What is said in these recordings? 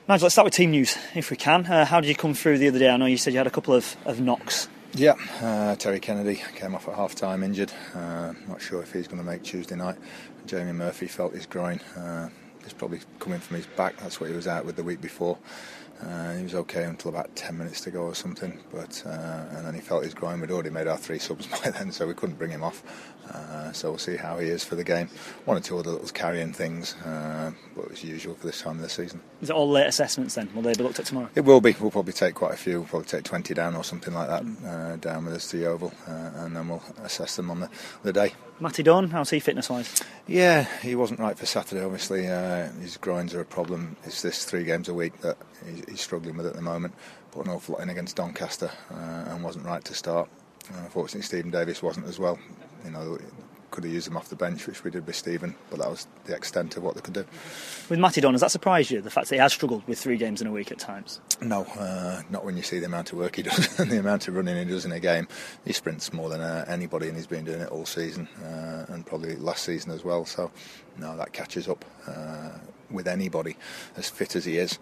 Nigel, let's start with team news, if we can. How did you come through the other day? I know you said you had a couple of knocks. Yeah, Terry Kennedy came off at half-time injured. Not sure if he's going to make Tuesday night. Jamie Murphy felt his groin. It's probably coming from his back. That's what he was out with the week before. He was okay until about 10 minutes to go or something, and then he felt his groin. We'd already made our 3 subs by then, so we couldn't bring him off. So we'll see how he is for the game. 1 or 2 other little carrying things, but it's usual for this time of the season. Is it all late assessments then? Will they be looked at tomorrow? It will be. We'll probably take quite a few. We'll probably take 20 down or something like that, down with us to the Oval, and then we'll assess them on the day. Matty Dawn, how's he fitness-wise? Yeah, he wasn't right for Saturday, obviously. His groins are a problem. It's this 3 games a week that he's struggling with at the moment. Put an awful lot in against Doncaster and wasn't right to start. Unfortunately, Stephen Davis wasn't as well. Could have used him off the bench, which we did with Stephen, but that was the extent of what they could do. With Matty Dawn, has that surprised you, the fact that he has struggled with 3 games in a week at times? No, not when you see the amount of work he does and the amount of running he does in a game. He sprints more than anybody, and he's been doing it all season and probably last season as well. So, no, that catches up with anybody as fit as he is.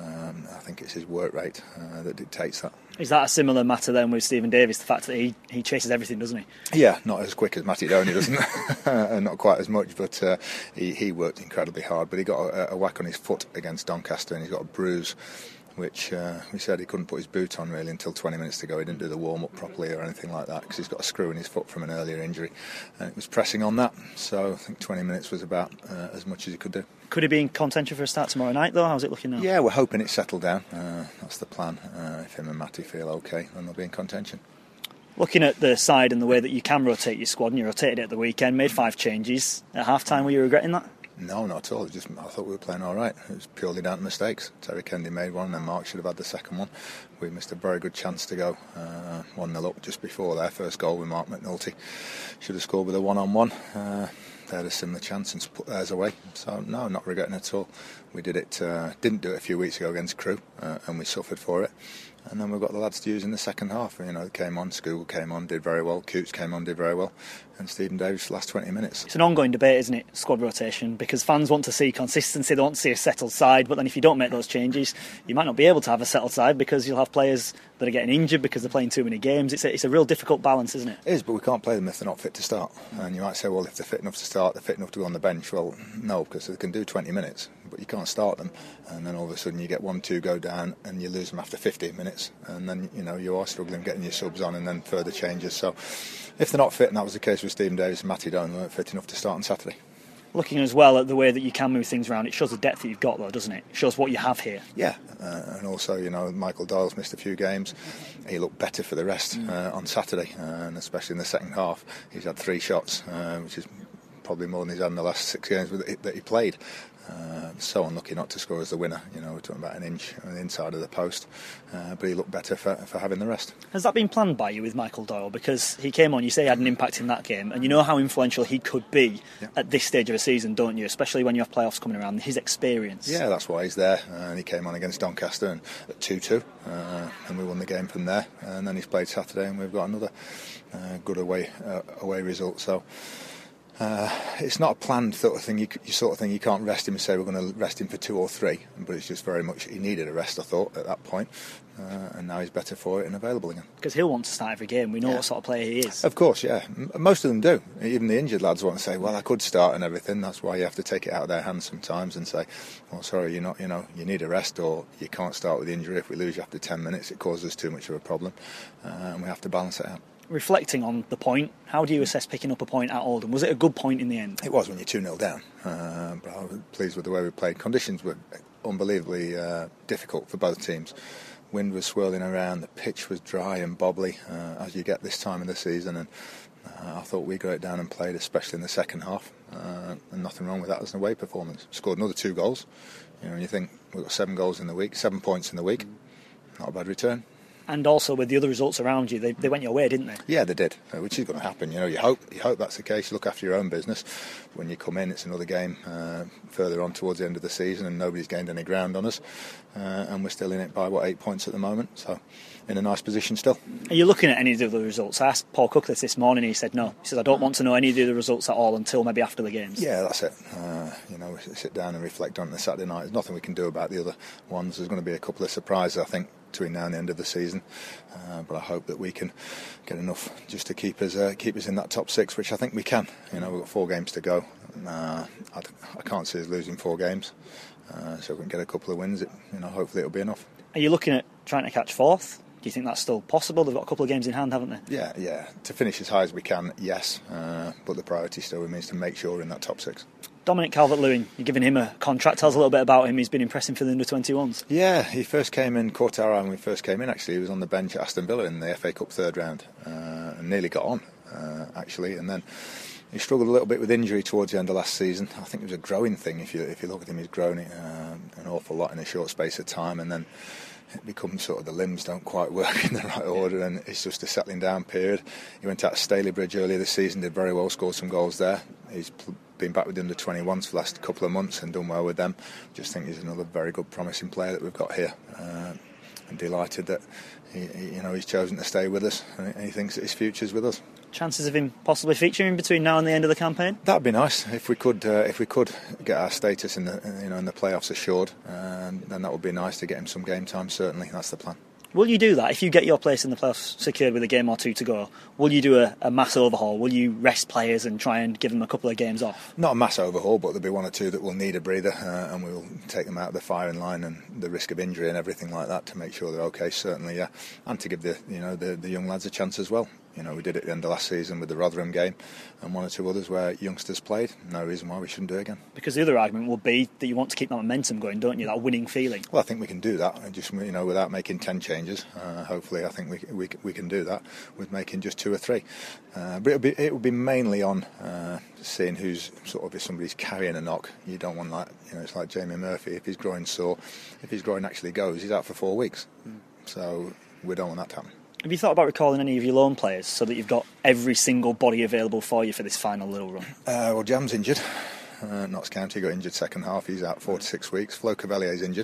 I think it's his work rate that dictates that. Is that a similar matter then with Stephen Davis, the fact that he chases everything, doesn't he? Yeah, not as quick as Matty Downey doesn't, and not quite as much, but he worked incredibly hard. But he got a whack on his foot against Doncaster, and he's got a bruise, which we said he couldn't put his boot on really until 20 minutes to go. He didn't do the warm-up properly or anything like that because he's got a screw in his foot from an earlier injury, and it was pressing on that. So I think 20 minutes was about as much as he could do. Could he be in contention for a start tomorrow night, though? How's it looking now? Yeah, we're hoping it's settled down. That's the plan. If him and Matty feel okay, then they'll be in contention. Looking at the side and the way that you can rotate your squad, and you rotated it at the weekend, made 5 changes at half-time, were you regretting that? No, not at all. I thought we were playing all right. It was purely down to mistakes. Terry Kennedy made one, and then Mark should have had the second one. We missed a very good chance to go 1-0 up just before their first goal with Mark McNulty. Should have scored with a 1-on-1. They had a similar chance and put theirs away. So no, not regretting at all. We didn't do it a few weeks ago against Crewe, and we suffered for it. And then we've got the lads to use in the second half. They came on, School came on, did very well, Coots came on, did very well, and Stephen Davis the last 20 minutes. It's an ongoing debate, isn't it, squad rotation, because fans want to see consistency, they want to see a settled side, but then if you don't make those changes, you might not be able to have a settled side because you'll have players that are getting injured because they're playing too many games. It's a real difficult balance, isn't it? It is, but we can't play them if they're not fit to start. And you might say, well, if they're fit enough to start, they're fit enough to go on the bench. Well, no, because they can do 20 minutes, but you can't start them. And then all of a sudden you get 1-2 go down and you lose them after 15 minutes. And then, you are struggling getting your subs on and then further changes. So if they're not fit, and that was the case with Stephen Davis and Matty Down, they weren't fit enough to start on Saturday. Looking as well at the way that you can move things around, it shows the depth that you've got, though, doesn't it? It shows what you have here. Yeah, and also, Michael Doyle's missed a few games. He looked better for the rest on Saturday, and especially in the second half. He's had 3 shots, which is probably more than he's had in the last 6 games that he played. So unlucky not to score as the winner. We're talking about an inch on the inside of the post, but he looked better for having the rest. Has that been planned by you with Michael Doyle? Because he came on, you say he had an impact in that game, and you know how influential he could be at this stage of a season, don't you? Especially when you have playoffs coming around, his experience. Yeah, that's why he's there. And he came on against Doncaster and at 2-2, and we won the game from there. And then he's played Saturday, and we've got another good away result. So. It's not a planned sort of thing. You can't rest him and say we're going to rest him for 2 or 3. But it's just very much he needed a rest, I thought, at that point, and now he's better for it and available again. Because he'll want to start every game. We know what sort of player he is. Of course, yeah. Most of them do. Even the injured lads want to say, well, I could start and everything. That's why you have to take it out of their hands sometimes and say, well, sorry, you're not. You need a rest, or you can't start with the injury. If we lose you after 10 minutes, it causes too much of a problem, and we have to balance it out. Reflecting on the point, how do you assess picking up a point at Oldham? Was it a good point in the end? It was when you're 2-0 down, but I was pleased with the way we played. Conditions were unbelievably difficult for both teams. Wind was swirling around, the pitch was dry and bobbly, as you get this time of the season, and I thought we got it down and played, especially in the second half, and nothing wrong with that as an away performance. Scored another 2 goals, and you think we've got 7 goals in the week, 7 points in the week, not a bad return. And also with the other results around you, they went your way, didn't they? Yeah, they did, which is going to happen. You hope that's the case. You look after your own business. When you come in, it's another game further on towards the end of the season, and nobody's gained any ground on us, and we're still in it by 8 points at the moment. So, in a nice position still. Are you looking at any of the other results? I asked Paul Cook this morning. He said no. He says I don't want to know any of the other results at all until maybe after the games. Yeah, that's it. We sit down and reflect on it the Saturday night. There's nothing we can do about the other ones. There's going to be a couple of surprises, I think, between now and the end of the season, but I hope that we can get enough just to keep us in that top 6, which I think we can. We've got 4 games to go. I can't see us losing 4 games, so if we can get a couple of wins, hopefully it'll be enough. Are you looking at trying to catch 4th? Do you think that's still possible? They've got a couple of games in hand, haven't they? Yeah. To finish as high as we can, yes, but the priority still remains to make sure we're in that top 6. Dominic Calvert-Lewin, you're giving him a contract. Tell us a little bit about him. He's been impressing for the under-21s. Yeah, he first came in, caught our eye when we first came in, actually. He was on the bench at Aston Villa in the FA Cup 3rd round and nearly got on, actually. And then he struggled a little bit with injury towards the end of last season. I think it was a growing thing. If you look at him, he's grown an awful lot in a short space of time. And then it becomes sort of the limbs don't quite work in the right order, and it's just a settling down period. He went out to Stalybridge earlier this season, did very well, scored some goals there. He's been back with the under-21s for the last couple of months and done well with them. Just think he's another very good, promising player that we've got here. I'm delighted that he's chosen to stay with us, and he thinks that his future's with us. Chances of him possibly featuring between now and the end of the campaign? That'd be nice if we could get our status in the playoffs assured, then that would be nice to get him some game time. Certainly, that's the plan. Will you do that if you get your place in the playoffs secured with a game or 2 to go? Will you do a mass overhaul? Will you rest players and try and give them a couple of games off? Not a mass overhaul, but there'll be 1 or 2 that will need a breather, and we'll take them out of the firing line and the risk of injury and everything like that to make sure they're okay. Certainly, yeah, and to give the young lads a chance as well. We did it at the end of last season with the Rotherham game and 1 or 2 others where youngsters played. No reason why we shouldn't do it again. Because the other argument would be that you want to keep that momentum going, don't you? That winning feeling. Well, I think we can do that. Just without making 10 changes. Hopefully, I think we can do that with making just 2 or 3. But it will be mainly on seeing who's if somebody's carrying a knock. You don't want it's like Jamie Murphy. If he's groin sore, if his groin actually goes, he's out for 4 weeks. So we don't want that to happen. Have you thought about recalling any of your loan players so that you've got every single body available for you for this final little run? Well, Jam's injured. Notts County got injured second half. He's out 4 to 6 weeks. Flo Cavalier's injured,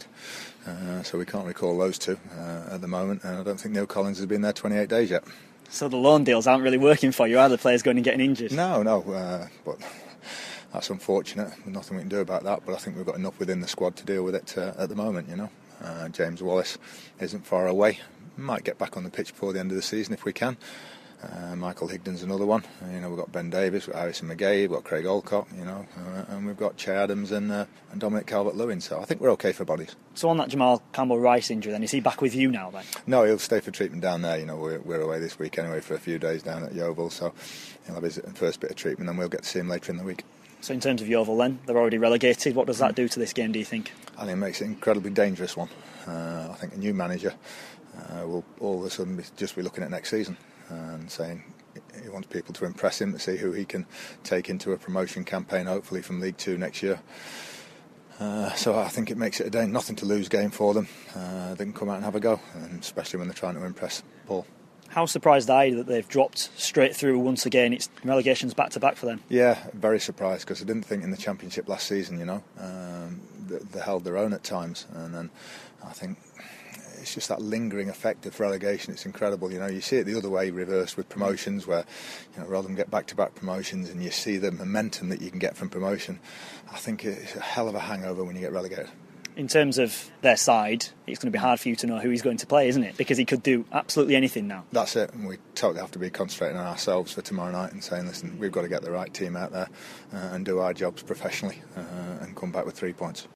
so we can't recall those 2 at the moment. And I don't think Neil Collins has been there 28 days yet. So the loan deals aren't really working for you, are the players going and getting injured? No, but that's unfortunate. There's nothing we can do about that. But I think we've got enough within the squad to deal with it at the moment. James Wallace isn't far away. Might get back on the pitch before the end of the season if we can. Michael Higden's another one. We've got Ben Davis, we've got Harrison McGay, we've got Craig Alcott, and we've got Che Adams and Dominic Calvert-Lewin. So I think we're okay for bodies. So on that Jamal Campbell-Rice injury, then is he back with you now? Then? No, he'll stay for treatment down there. We're away this week anyway for a few days down at Yeovil, so he'll have his first bit of treatment, and we'll get to see him later in the week. So in terms of Yeovil, then they're already relegated. What does that do to this game? Do you think? I think it makes it an incredibly dangerous one. I think a new manager will all of a sudden just be looking at next season and saying he wants people to impress him, to see who he can take into a promotion campaign, hopefully from League 2 next year. So I think it makes it a nothing to lose game for them. They can come out and have a go, and especially when they're trying to impress Paul. How surprised are you that they've dropped straight through once again? It's relegations back to back for them. Yeah, very surprised, because I didn't think in the Championship last season, they held their own at times, and then I think it's just that lingering effect of relegation. It's incredible. You see it the other way, reversed with promotions, where rather than get back-to-back promotions and you see the momentum that you can get from promotion. I think it's a hell of a hangover when you get relegated. In terms of their side, it's going to be hard for you to know who he's going to play, isn't it? Because he could do absolutely anything now. That's it, and we totally have to be concentrating on ourselves for tomorrow night and saying, listen, we've got to get the right team out there and do our jobs professionally and come back with 3 points.